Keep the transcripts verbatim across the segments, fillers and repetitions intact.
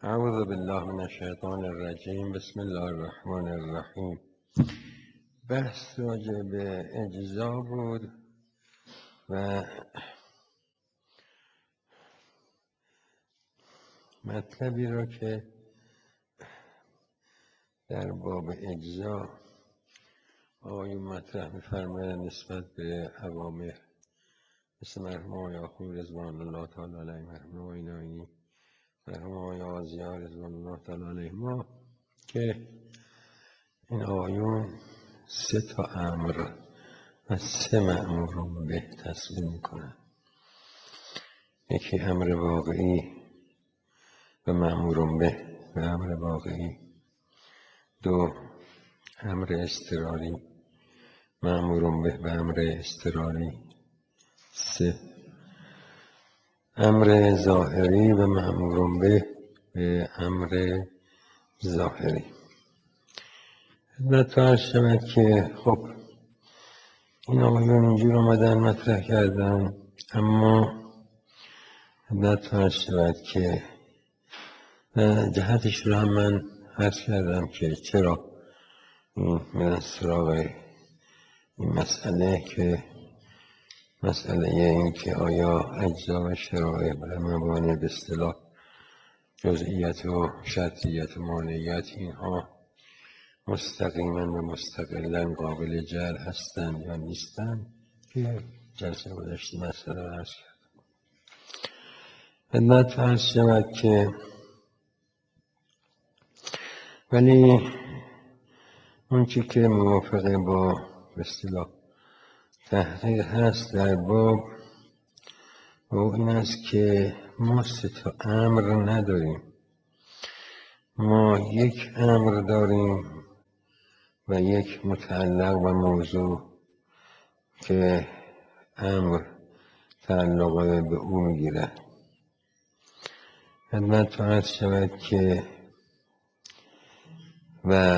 اعوذ بالله من الشیطان الرجیم. بسم الله الرحمن الرحیم. بحث راجع به اجزا بود و مطلبی را که در باب اجزا آقایون مطرح می‌فرمایند نسبت به اوامر، مثل مرحوم آقای آخوند رضوان الله تعالی علیه، مرحوم آقای ناینی، مرحوم آقای آذیار رضوان الله تعالی علیهما، که این آقایون سه تا امر و سه مأمور رو به تصمیم میکنن. یکی امر واقعی و مأمور به و امر واقعی. دو، امر اضطراری، مأمور به و امر اضطراری. سه، امر ظاهری و مأمور به و امر ظاهری. خدمت عرض شود که خب این آقایون اینجور آمدن مطرح کردن، اما خدمت عرض شود که جهتش رو هم من عرض کردم که چرا این من سراغ این مسئله، که مسئله این که آیا اجزا و شرایع و موانع به اصطلاح جزئیت و شرطیت و مانعیت اینها مستقیما و مستقلا قابل جعل هستند یا نیستند، که جلسه گذشته مسئله رو عرض کردم. خدمت عرض شود که ولی اون چی که موافقه با به اصطلاح تحقیق هست در باب و این است که ما سه تا امر نداریم. ما یک امر داریم و یک متعلق و موضوع که امر تعلق به او میگیرد. خدمت عرض شود که و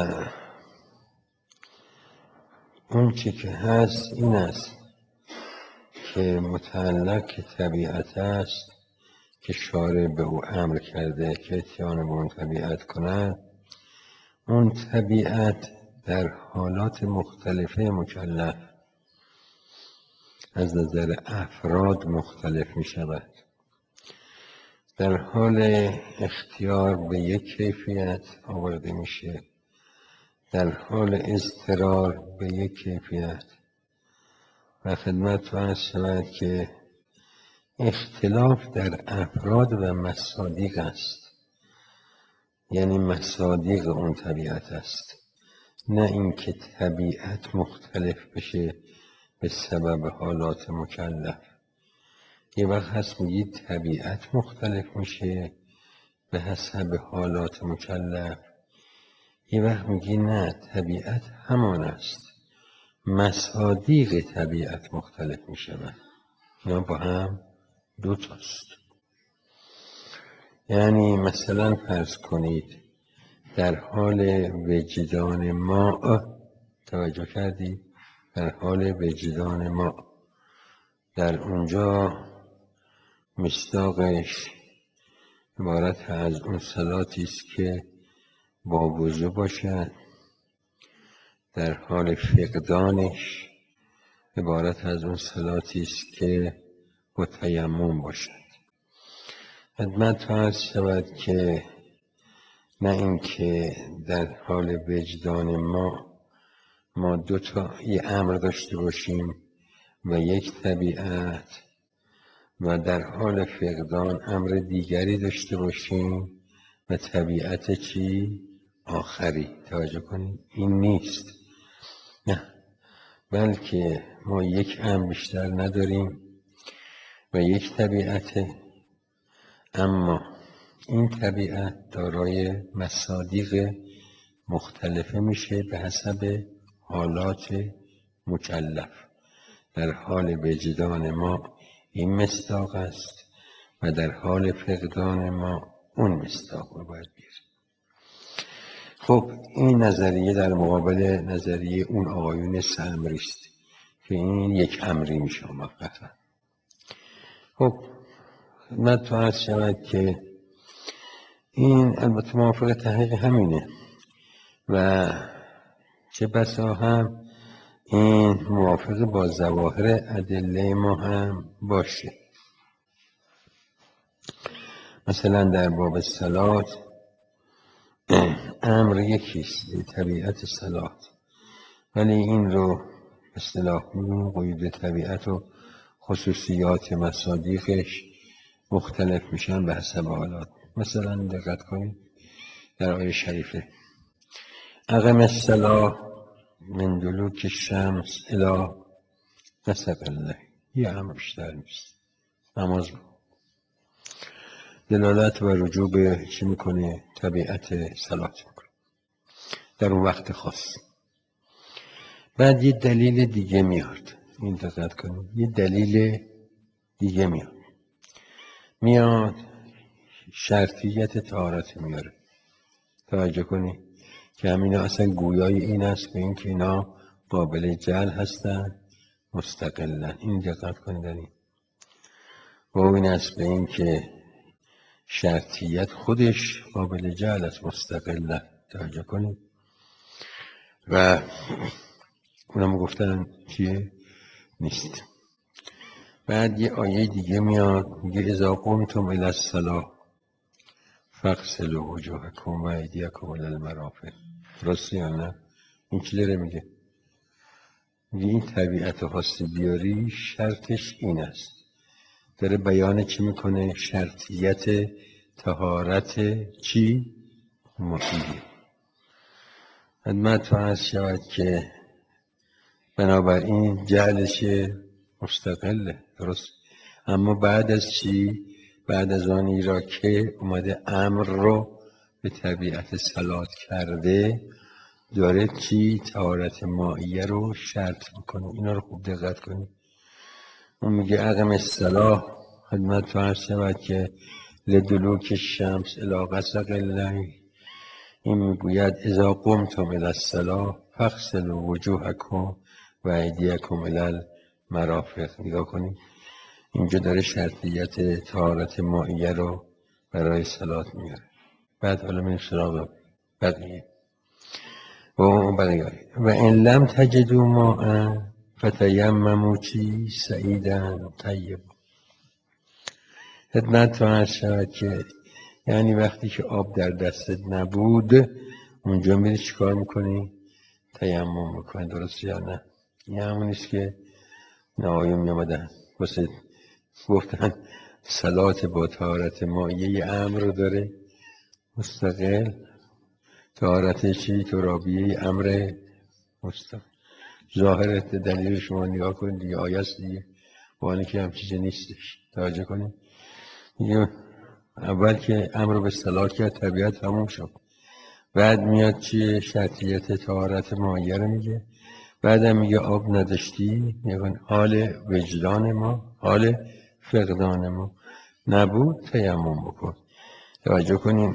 اون چی که هست این است که متعلق طبیعت است که شارع به او امر کرده که اتیان به اون طبیعت کند. اون طبیعت در حالات مختلفه مکلف از نظر افراد مختلف می شود. در حال اختیار به یک کیفیت آورده میشه، در حال اضطرار به یک کیفیت. و خدمت عرض شود که اختلاف در افراد و مصادیق است، یعنی مصادیق اون طبیعت است، نه اینکه طبیعت مختلف بشه به سبب حالات مکلف. یه وقت هست میگی طبیعت مختلف میشه به حسب حالات مکلف، یه وقت میگی نه طبیعت همان است، مصادیق طبیعت مختلف میشود. اینا با هم دو تاست. یعنی مثلا فرض کنید در حال وجدان ما، توجه کردی؟ در حال وجدان ما در اونجا مصداقش عبارت از اون صلاتی است که با وضو باشد، در حال فقدانش عبارت از اون صلاتی است که با تیمم باشد. خدمت عرض شود که نه اینکه در حال وجدان ما ما دو تا یه امر داشته باشیم و یک طبیعت، و در حال فقدان امر دیگری داشته باشیم و طبیعت چی؟ آخری. توجه کنید این نیست، نه، بلکه ما یک امر بیشتر نداریم و یک طبیعت، اما این طبیعت دارای مصادیق مختلفه میشه به حسب حالات مکلف. در حال وجدان ما این مصداق است و در حال فقدان ما اون مصداق رو باید بیاریم. خب این نظریه در مقابل نظریه اون آقایون سه امری است که این یک امری میشه موقتا. خب خدمت عرض شود که این البته موافق تحقیق همینه و چه بسا هم این موافق با ظواهر ادله ما هم باشه. مثلا در باب صلات امر یکیست، طبیعت صلات، ولی این رو اصطلاح قید طبیعت و خصوصیات مصادیقش مختلف میشن به حسب حالات. مثلا دقت کنید در آیه شریفه اقم الصلاة من دلوک الشمس الی غسق الليل، یه امر بیشتر نیست، نماز رو دلالت و رجوع به چی میکنه؟ طبیعت صلات میکنه در اون وقت خاص. بعد یه دلیل دیگه میاد، این دقت کنید، یه دلیل دیگه میاد میاد شرطیت طهارت میاره. توجه کنید که همینا اصلا گویای این است به این که اینا قابل جعل هستن مستقلن. این دقت کنید داریم و این است به این که شرطیت خودش قابل جعل است مستقلن. توجه کنید و اونم گفتن چیه؟ نیست. بعد یه آیه دیگه میاد میگه اذا قمتم الی الصلاة فاغسلوا وجوهکم و ایدیکم الی المرافق. درسته یا نه؟ این چی داره میگه؟ میگه این طبیعت خاصی بیاری شرطش این است. داره بیان چی میکنه؟ شرطیت طهارت چی؟ مفیدی. خدمت عرض شود که بنابراین جعلش مستقله، درست، اما بعد از چی؟ بعد از آنی را که اومده امر رو به طبیعت صلات کرده داره چی؟ طهارت مائیه رو شرط میکنه. اینا رو خوب دقت کنید. اون میگه اقم الصلاة، خدمت عرض شود که لدلوک الشمس الی غسق الليل، این میگوید اذا قمتم الی الصلاة فاغسلوا وجوهکم و ایدیکم الی المرافق. نگاه کنید اینجا داره شرطیت طهارت مائیه رو برای صلات میاره. بعد حالا میریم سراغ بقیه و بقیه و ان لم تجدوا ماء فتیمموا چی؟ صعیدا طیبا. خدمت عرض شود که یعنی وقتی که آب در دستت نبود اونجا میری چیکار میکنی؟ تیمم میکنی. درست یا نه؟ این همونیست که نهایون میامدن واسه گفتن صلات با طهارت مائیه امر رو داره مستقل، طهارت چی؟ ترابیه امر مستقل. ظاهر دلیل شما نگاه کنید دیگه، آیه است دیگه، با اینکه که هم چیزی نیستش. توجه کنید دیگه اول که امر به صلات کرد طبیعت تموم شد، بعد میاد چیه؟ شرطیت طهارت مائیه رو میگه، بعدم میگه آب نداشتی، میگن حال وجدان ما، حال فقدان ما نبود، تیمم بکن. توجه کنیم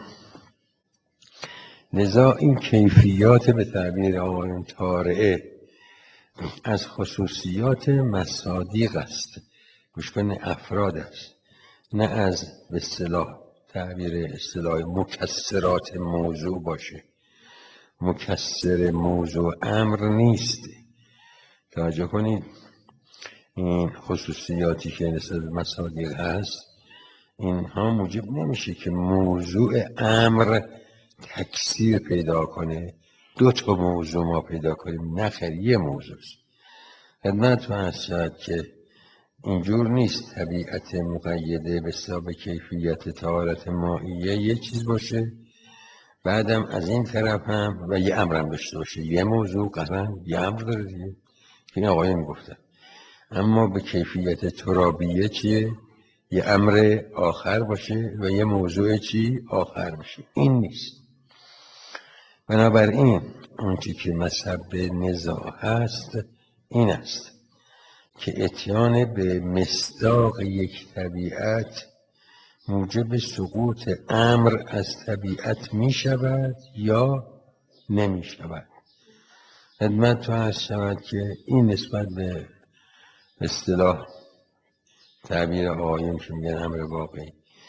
لذا این کیفیات به تعبیر آقایون طارئه از خصوصیات مصادیق است، گوش کنید، افراد است، نه از به اصطلاح تعبیر اصطلاح مکسرات موضوع باشه. مکسر موضوع امر نیست. توجه کنید این خصوصیاتی که نسبت به مصادیق هست اینها موجب نمیشه که موضوع امر تکثیر پیدا کنه، دو تا موضوع ما پیدا کنیم، نه خیر یه موضوع. خدمت عرض شد که اینجور نیست طبیعت مقیده به حساب کیفیت طهارت مائیه یه چیز باشه بعدم از این طرف هم و یه امرم داشته باشه. یه موضوع قطعا یه امر داره دیگه که این آقایان میگفتن، اما به کیفیت ترابیه چیه؟ یه امر آخر باشه و یه موضوع چی؟ آخر باشه. این نیست. بنابراین اون چی که مذهب نزاع هست این است که اتیان به مصداق یک طبیعت موجب سقوط امر از طبیعت می شود یا نمی شود. خدمت تو هست شود که این نسبت به اصطلاح تعبیر آقایون که میگن امر واقعی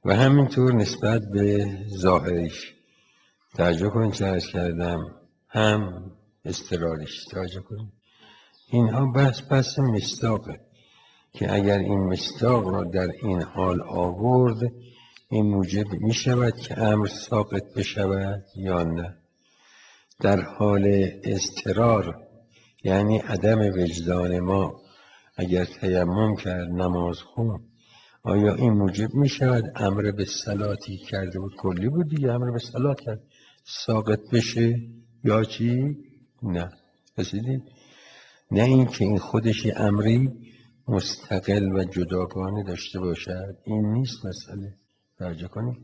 و همینطور نسبت به ظاهریش توجه کنید چه عرض کردم، هم اضطراریش توجه کنید. اینها بحث بحث مصداقه که اگر این مصداق را در این حال آورد این موجب می شود که امر ساقط بشود یا نه. در حال اضطرار یعنی عدم وجدان ما اگر تیمم کرد نماز خون، آیا این موجب می شود امر به صلاتی کرده بود، کلی بود دیگه، امر به صلات کرد، ساقط بشه یا چی؟ نه. رسیدید؟ نه این که این خودش امری مستقل و جداگانه داشته باشد، این نیست مسئله. توجه کنید.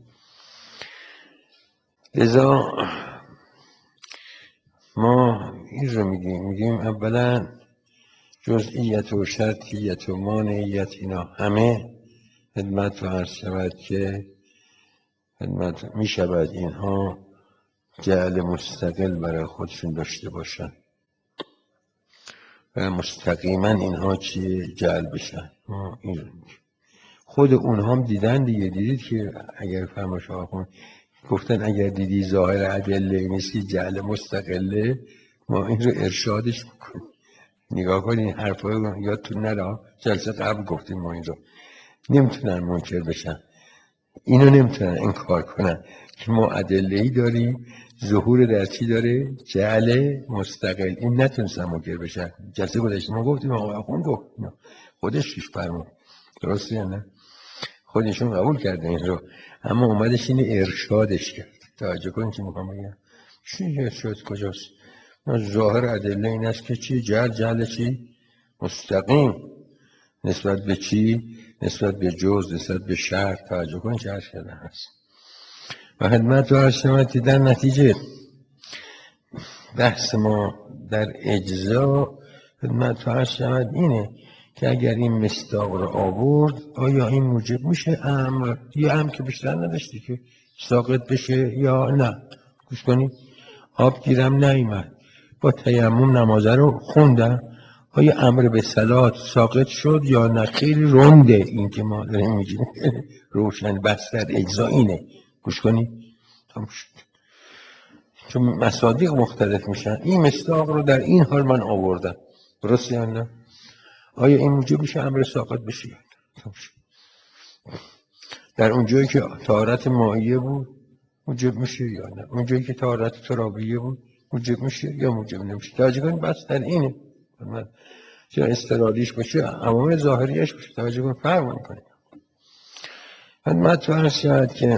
لذا ما این رو میگیم میگیم اولا جزئیت و شرطیت و مانعیت اینا همه خدمت رو عرض شود که خدمت می شود اینها جعل مستقل برای خودشون داشته باشن و مستقیما اینها چیه جعل بشن. این خود اونها هم دیدن دیگه. دیدید که اگر فرمایش آخون گفتن اگر دیدی ظاهر ادله نیست که جعل مستقله، ما این رو ارشادش میکنیم. نگاه کنین حرفای یادتون نره، جلسه قبل گفتیم ما این رو. نمیتونن منکر بشن، اینو نمیتونن انکار کنن که ما ادله‌ای داریم ظهور در چی داره؟ جعل مستقل. این نتونستن منکر بشن. جلسه گذشته ما گفتیم آقا خون گفت خودش پیش فرمون، درسته یا نه؟ خودشون قبول کرده این رو، اما اومدش اینو ارشادش کرد. توجه کنید چی میخوام بگم. چی ارشاد کجاست؟ ظاهر ادله این است که چی؟ جعل جعل چی؟ مستقیم. نسبت به چی؟ نسبت به جز، نسبت به شرط. توجه کنید چه عرض کرده هست. و خدمت رو عرض شود در نتیجه بحث ما در اجزا خدمت رو عرض شود اینه که اگر این مصداق رو آورد آیا این موجب میشه امر یا امر که بیشتر نداشتی که ساقط بشه یا نه. گوش کنید. آب گیرم نیامد، با تیمم نمازه رو خوندم، آیا امر به صلات ساقط شد یا نه؟ خیلی رنده این که ما داریم میگیم. روشن بحث در اجزا اینه. گوش کنید. چون مصادیق مختلف میشن. این مصداق رو در این حال من آوردم، درسته یا نه؟ آیا این موجب میشه امر ساقط بشه؟ در اونجایی که طهارت مائیه بود موجب میشه یا نه؟ اونجایی که طهارت ترابیه بود موجب میشه یا موجب نمیشه؟ توجه کنید بس در اینه. چرا استرالیش باشه عوامل ظاهریش باشه. توجه کنید فرق میکنه. خدمت عرض شد که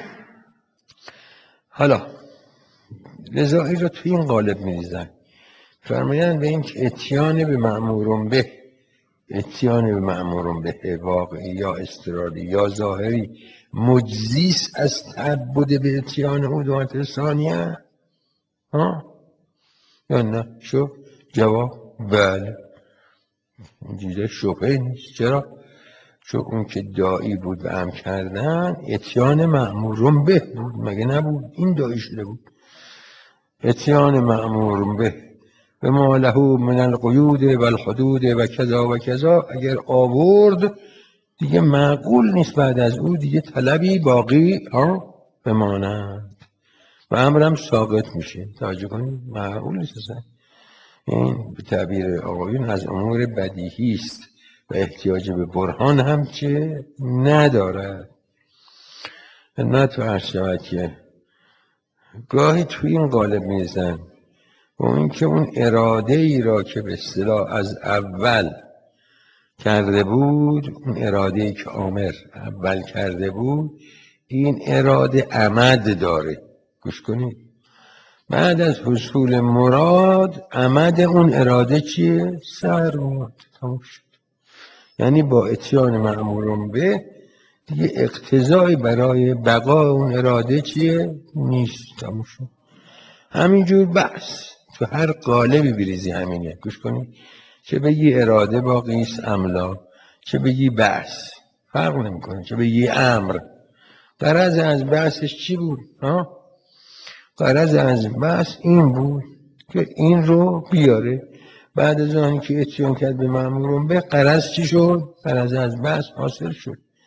حالا رضایی رو توی این قالب میریزن، فرمایند به این که اتیان به مأمورون به، اتیان به مأمورون به واقعی یا استرالی یا ظاهری مجزیس از تعبد به اتیان او دوات ثانیه ها یا نه؟ شو جواب بله. اینجوری شبهه نیست. چرا؟ چون اون که داعی بود و امر کردن اتیان مأمورون به بود، مگه نبود؟ این داعی شده بود. اتیان مأمورون به و ما له من القیود و الحدود و کذا و کذا اگر آورد دیگه معقول نیست بعد از او دیگه طلبی باقی بماند و امرم ساقط میشه. توجه کنید معقول نیست اصلا. این به تعبیر آقایون از امور بدیهی است و احتیاج به برهان هم چه ندارد. خدمت عرض شود که گاهی توی این قالب میزن و این که اون اراده ای را که به اصطلاح از اول کرده بود، اون اراده ای که آمر اول کرده بود، این اراده عمد داره. گوش کنید. بعد از حصول مراد عمد اون اراده چیه؟ سر مراد. تموم شد. یعنی با اتیان مأمورون به دیگه اقتضایی برای بقا اون اراده چیه؟ نیست. تموم شد. همینجور بحث تو هر قالبی بریزی همینه. گوش کنید. چه بگی اراده باقی است املا، چه بگی بحث فرق نمیکنه، چه بگی امر. غرض از بحثش چی بود؟ ها؟ غرض از بحث این بود که این رو بیاره. بعد از آنی که اتیان کرد به مأمورون به، غرض چی شد؟ غرض از بحث حاصل شد.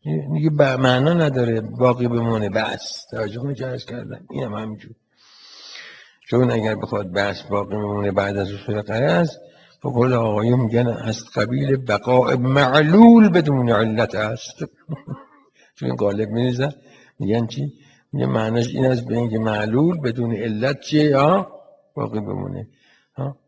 دیگه معنا نداره باقی بمونه بس. توجه کنید چه عرض کردم، این هم همینجور. چون اگر بخواد بس باقی بمونه بعد از اصول قرض، به قول آقایون میگن از قبیل بقاء معلول بدون علت است. چون قالب میریزن میگن چی؟ میگه معناش این است به اینکه معلول بدون علت چیه؟ ها باقی بمونه. ها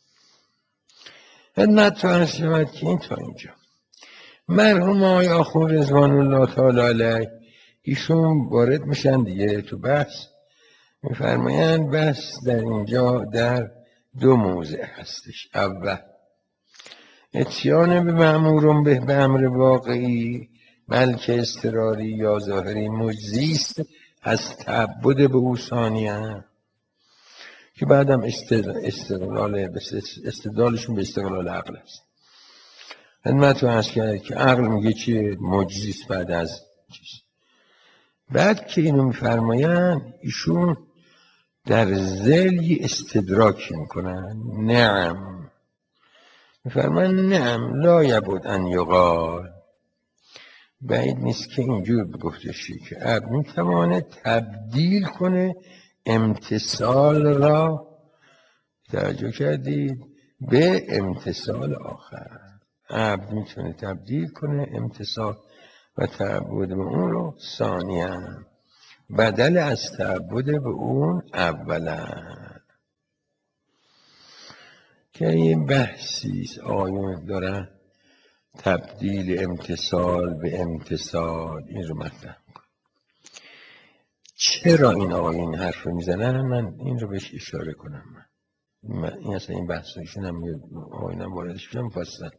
خدمت تو عرض شود که این تا اینجا مرحوم آقای آخوند رضوان الله تعالی علیه ایشون وارد میشن دیگه تو بحث. میفرمایند بحث در اینجا در دو موضع هستش. اول اتیان به مأمور به به امر واقعی بلکه اضطراری یا ظاهری مجزی است از تعبد به او ثانیاً، که بعدم استقلال استدلالشون به استقلال عقل است. خدمت رو عرض کرد که عقل میگه چیه؟ مجزی است بعد از چیز. بعد که اینو میفرمایند ایشون در ذیل استدراک میکنن. نعم میفرمایند نعم لا یبود ان یقال، بعید نیست که اینجور بگفته شی که عبد میتواند تبدیل کنه امتصال را، توجه کردید، به امتصال آخر. عبد میتونه تبدیل کنه امتصال و تعبد به اون رو ثانیاً بدل از تعبد به اون اولا. که این بحثی آیون دارن تبدیل امتصال به امتصال این رو مطرح میکنه. چرا این آیون حرف رو میزنن؟ من این رو بهش اشاره کنم. من این اصلا این بحثایشون هم آیون هم واردش بشم مفصل.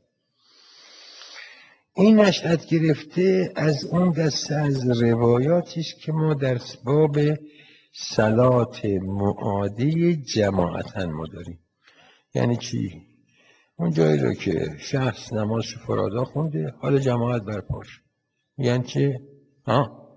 این نشأت گرفته از اون دسته از روایاتی است که ما در باب صلات معادی جماعتاً ما داریم. یعنی چی؟ اون جایی رو که شخص نماز فرادا خونده حال جماعت برپاش، یعنی چی؟ ها؟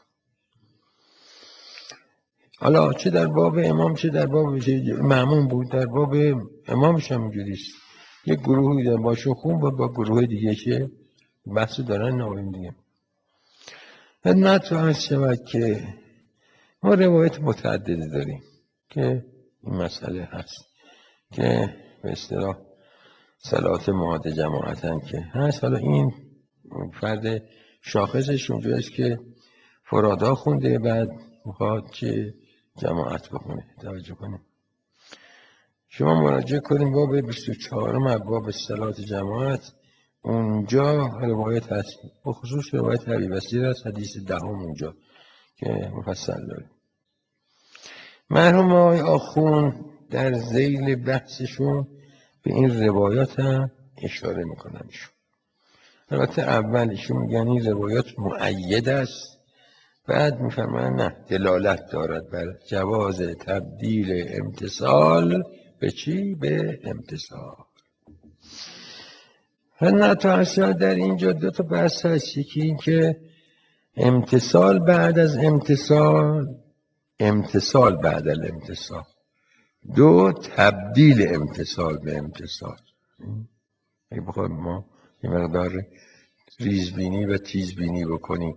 حالا چه در باب امام چه در باب مأموم بود، در باب امامش هم اینجوریست. یک گروهی در باشون خون و با گروه دیگه که بحث دارن ناویم دیگه. خدمت رو عرض شود که ما روایت متعددی داریم که این مسئله هست که به اصطلاح صلات معاد جماعتن که هست. حالا این فرد شاخصش اونجاست که فرادا خونده بعد میخواد که جماعت بخونه. توجه کنیم شما مراجعه کنیم باب بیست و چهارم ابواب صلات جماعت، اونجا روایت هست، بخصوص روایت ابی بصیر است، حدیث دهم اونجا که مفصل داره. مرحوم آقای آخوند در ذیل بحثشون به این روایات هم اشاره میکنن. ایشون البته اول ایشون میگن این روایات مؤید است، بعد میفرمایند نه دلالت دارد بر جواز تبدیل امتصال به چی؟ به امتصال. خدمت اصلا در اینجا دو تا بحث هست. یکی این که امتصال بعد از امتصال، امتصال بعد از امتصال، دو تبدیل امتصال به امتصال. اگه بخوایم ما یه مقدار ریزبینی و تیزبینی بکنیم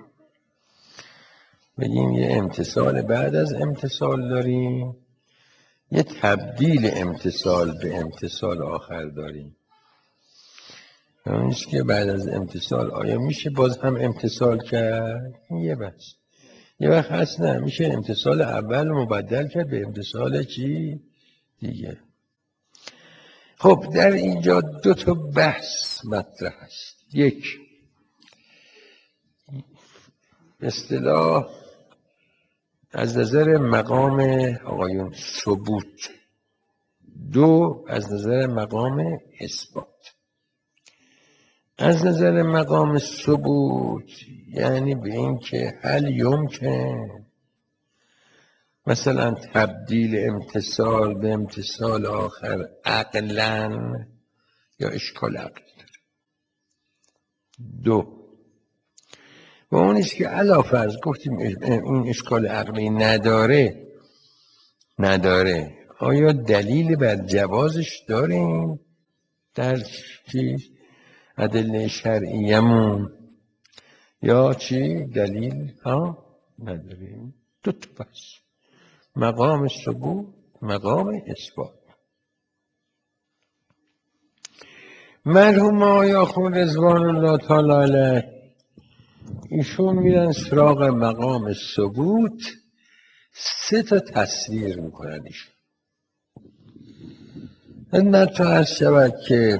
بگیم یه امتصال بعد از امتصال داریم، یه تبدیل امتصال به امتصال آخر داریم. اونیست که بعد از امتصال آیا میشه باز هم امتصال کرد؟ یه بس یه وقت هست نه میشه امتصال اول مبدل کرد به امتصال چی؟ دیگه. خب در اینجا دو تا بحث مطرح است. یک به اصطلاح از نظر مقام آقایون ثبوت، دو از نظر مقام اثبات. از نظر مقام ثبوت یعنی به این که هل یمکن مثلا تبدیل امتصال به امتصال آخر عقلاً یا اشکال عقل داره. دو و اونیست که علاوه فرض گفتیم این اشکال عقلی نداره نداره آیا دلیل بر جوازش داریم در چیز ادله شرعیمون؟ یا چی؟ دلیل ها نداریم. دو تا پس مقام ثبوت، مقام اثبات. مرحوم آقای آخوند رضوان الله تعالی علیه ایشون میرن سراغ مقام ثبوت، سه تا تصویر میکنن ایشون. خدمت عرض شود که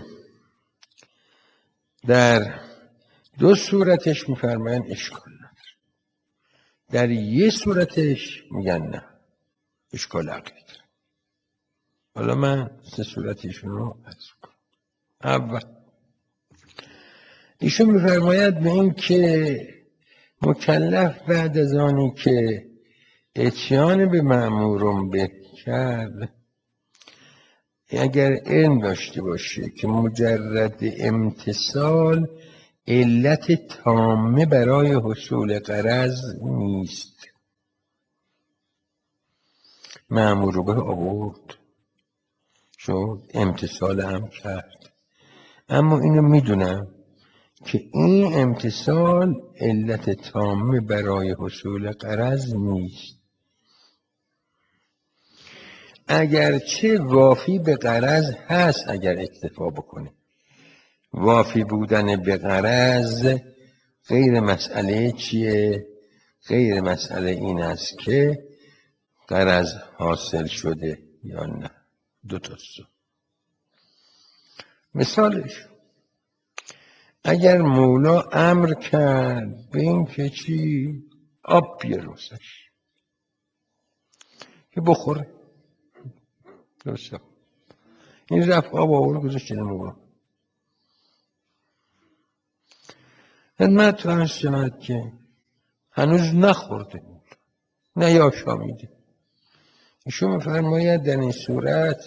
در دو صورتش میفرماین اشکال نداره، در یه صورتش میگن نه اشکال عقلی داره. حالا من سه صورتشون رو عرض کنم. اول ایشون میفرماید به این که مکلف بعد از آنی که اتیان به مأمورم به کرد، اگر علم داشته باشه که مجرد امتثال علت تامه برای حصول غرض نیست. مأمور به آورد شد امتثال هم کرد، اما اینو میدونم که این امتثال علت تامه برای حصول غرض نیست، اگرچه وافی به غرض هست. اگر اکتفا بکنه وافی بودن به غرض غیر مسئله چیه؟ غیر مسئله این است که غرض حاصل شده یا نه. دو تا سو. مثالش اگر مولا امر کرد به این که چی؟ آب بیاروزش که بخوره، درسته؟ این رفت آب آورد گذاشت این مولا. خدمت عرض شود که هنوز نخورده بود، نه یا شامیده. ایشون میفرماید در این صورت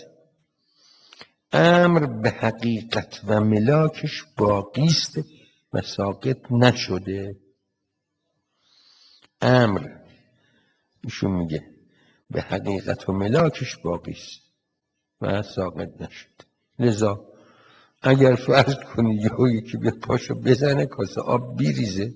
امر به حقیقت و ملاکش باقیست و ساقط نشده. امر ایشون میگه به حقیقت و ملاکش باقیست و ساقط نشده. لذا اگر فرض کنی یه یکی به پاشو بزنه کاسه آب بیریزه،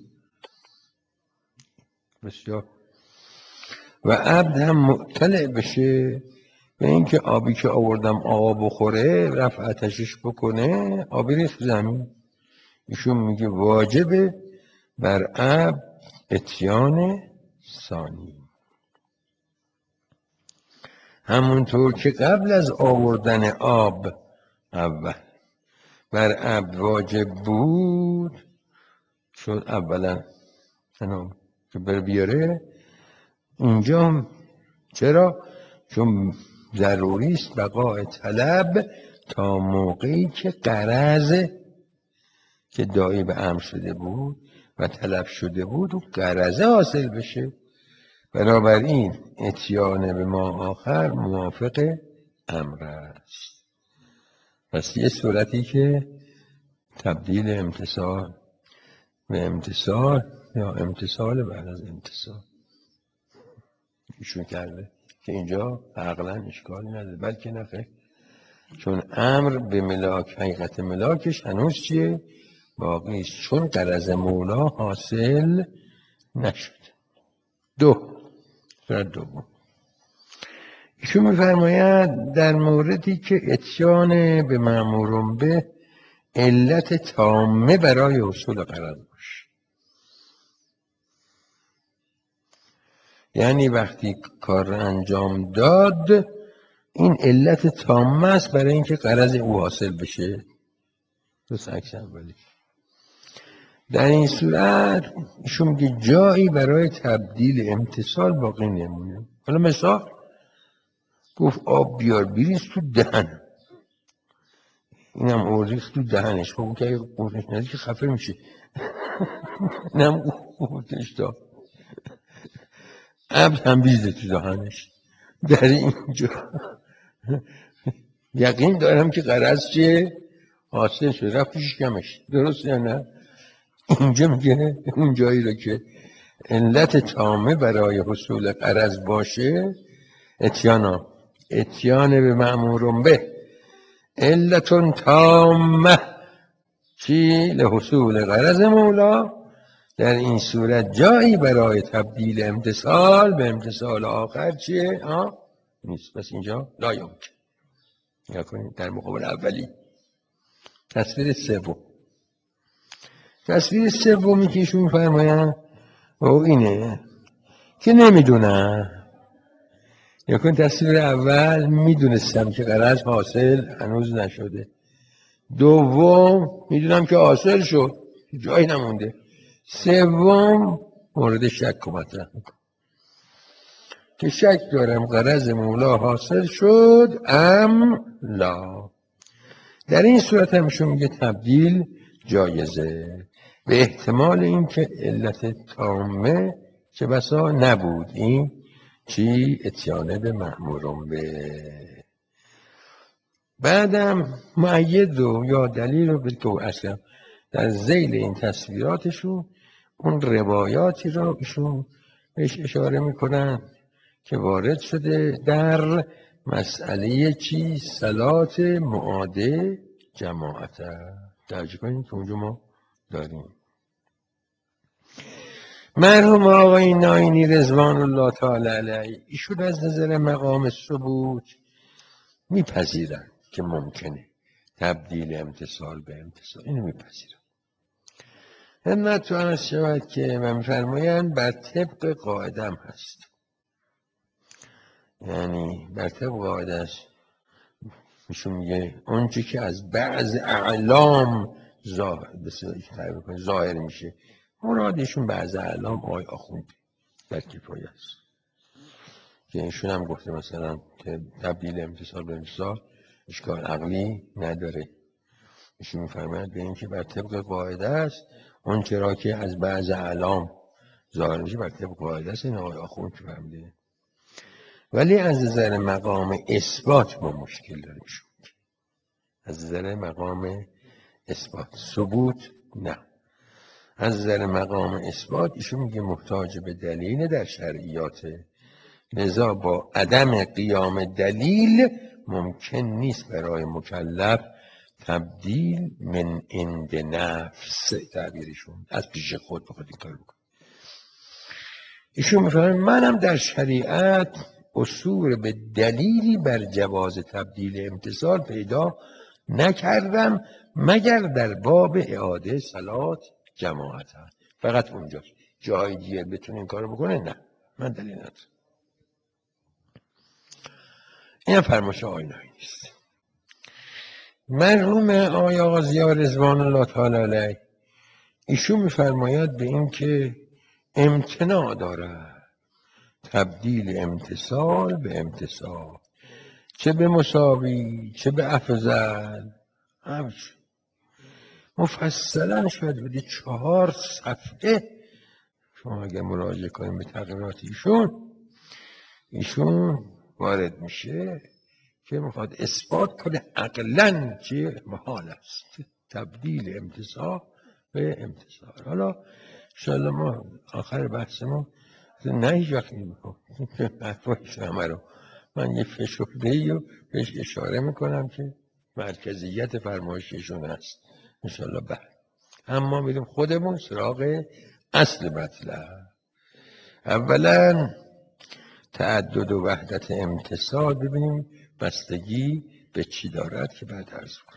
بسیار، و عبد هم مطلع بشه به اینکه آبی که آوردم آب بخوره، رفع آتشش بکنه، آبی ریخت زمین، ایشون میگه واجبه بر عبد اتیان ثانی. همونطور که قبل از آوردن آب اول بر عبد واجب بود، شد اولا که بر بیاره، اینجا چرا؟ چون ضروری است بقاء طلب تا موقعی که غرض که داعی به امر شده بود و طلب شده بود و غرض حاصل بشه. بنابراین اتیان به ما آخر موافق امر است. پس یه صورتی که تبدیل امتثال به امتثال یا امتثال بعد از امتثال ایشون کرده که اینجا عقلا اشکالی نداره، بلکه نخیر، چون امر به ملاک حقیقت ملاکش هنوز چیه؟ باقی است، چون غرض مولا حاصل نشد. دو صورت دوم ایشون میفرماید در موردی که اتیان به مأمورم به علت تامه برای حصول غرض باشه، یعنی وقتی کار انجام داد این علت تامه است برای اینکه غرض او حاصل بشه. درست عکس اولی. در این صورت ایشون میگه جایی برای تبدیل امتثال باقی نمونه. حالا مثال گفت آب بیار بریز تو دهن، اینم اوریخت تو دهنش، خب که اگه قورتش ندید که خفه میشه. اینم قورتش داد، عبد هم بیزه تو دهنش. در اینجا یقین دارم که غرض چیه؟ حاصل شد، رفت پیش کمش. درست یا نه؟ اینجا میگه اون جایی رو که علت تامه برای حصول غرض باشه، اتیانا اتیان به مأمورم به علتون تامه چی لحصول غرض مولا، در این صورت جایی برای تبدیل امتصال به امتصال آخر چیه؟ آه؟ نیست. پس اینجا لا یمکن. یا کنید در مقابل اولی. تصویر سوم تصویر سومی که ایشون فرمایند او اینه که نمیدونم. یا کنید تصویر اول میدونستم که غرض حاصل هنوز نشده. دوم میدونم که حاصل شد، جایی نمونده. سوم مورد شک و مطرح میکنم که شک دارم غرض مولا حاصل شد ام لا. در این صورت همشون میگه تبدیل جایزه به احتمال این که علت تامه چه بسا نبود. این چی؟ اتیانه به مأمورون به. بعدم مؤید و یا دلیل رو بگو اصلا در ذیل این تصویراتشون اون روایاتی رو ایشون بهش اشاره میکنن که وارد شده در مسئله چی؟ صلات معاده جماعت. توجه کنید که اونجا ما داریم مرحوم آقای ناینی رضوان الله تعالی علیه، ایشون از نظر مقام ثبوت میپذیرن که ممکنه تبدیل امتصال به امتصال. اینو میپذیرن. همت تو عرض شود که من فرمایند بر طبق قاعدم هست، یعنی بر طبق قاعده است. میشون میگه اونچه که از بعض اعلام ظاهر ظاهر میشه، مرادشون بعض اعلام آقای آخوند در کفایه است که ایشون هم گفته مثلا که تبدیل امتصال به امتصال اشکال عقلی نداره. ایشون میفرماید به این که بر طبق قاعده است اون چرا که از بعض اعلام ظاهر میشه بر طبق قاعده است. این آقای آخوند که فهمیده. ولی از نظر مقام اثبات ما مشکل داریم. از نظر مقام اثبات، ثبوت نه. از نظر مقام اثبات ایشون میگه محتاج به دلیل در شرعیاته، لذا با عدم قیام دلیل ممکن نیست برای مکلف تبدیل من عند نفس، تعبیرشون از پیش خود بخواد این کار بکنه. ایشون میفرماید منم در شریعت اصول به دلیلی بر جواز تبدیل امتصال پیدا نکردم مگر در باب اعاده صلات جماعت هست. فقط اونجاست، جای دیگه بتونه این کارو بکنه نه، من دلیل ندارم. این فرمایش آقای ناینی است. مرحوم آقای آقا ضیا رضوان الله تعالی علیه، ایشون میفرماید به این که امتناع داره تبدیل امتصال به امتصال، چه به مساوی چه به افضل. همچه مفصلا شاید بودی چهار صفحه شما اگر مراجعه کنیم به تقریرات ایشون، ایشون وارد میشه که میخواد اثبات کنه عقلاً چه محال است تبدیل امتصال به امتصال. حالا انشاءالله ما آخر بحث ما نه هیچ وقت نمیکنم حرفایش همه رو من یه فشردهی رو بهش اشاره میکنم که مرکزیت فرمایششون هست انشاءالله. بعد اما میریم خودمون سراغ اصل مطلب. اولا تعدد و وحدت امتصال ببینیم بستگی به چی دارد که بعد عرض کنم.